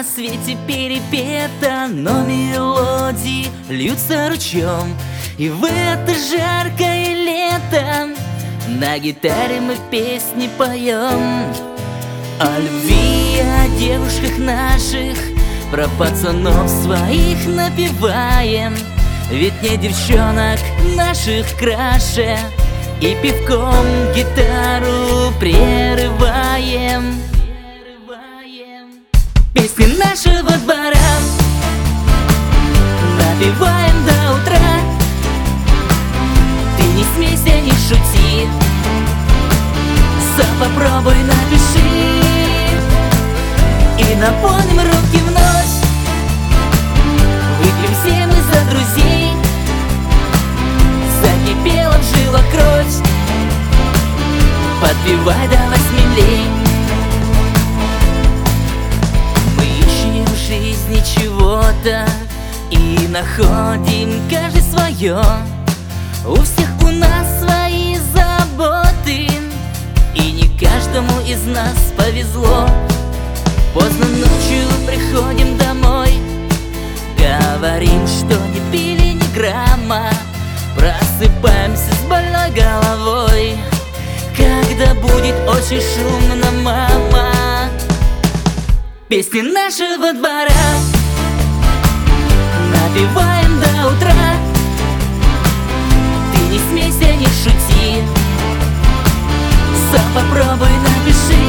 на свете перепета, но мелодии льются ручьем. И в это жаркое лето на гитаре мы песни поем. О любви, о девушках наших, про пацанов своих напеваем. Ведь не девчонок наших краше, и пивком гитару прерываем. Песни нашего двора напеваем до утра. Ты не смейся, не шути, сам попробуй напиши. И наполним руки вновь, выпьем все мы за друзей. Закипела в жилах кровь, подпевай до 8 лей. Мы ищем в жизни чего-то и находим каждый свое. У всех у нас свои заботы, и не каждому из нас повезло. Поздно ночью приходим домой, говорим, что не пили ни грамма. Просыпаемся с больной головой, когда будет очень шумно, мама. Песни нашего двора напеваем до утра. Ты не смейся, не шути, сам попробуй напиши.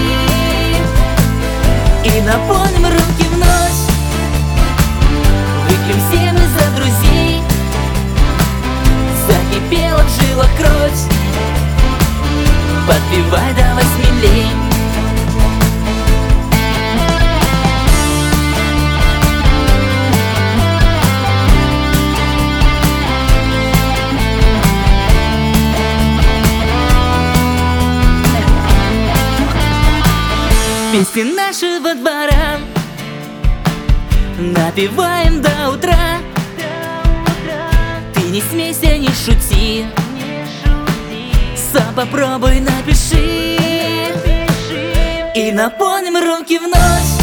И наполним руки вновь, выпьем все мы за друзей. Закипела в жилах кровь, подпевай до 8 лей. Песни нашего двора напеваем до утра. Ты не смейся, не шути, сам попробуй напиши. И наполним руки вновь,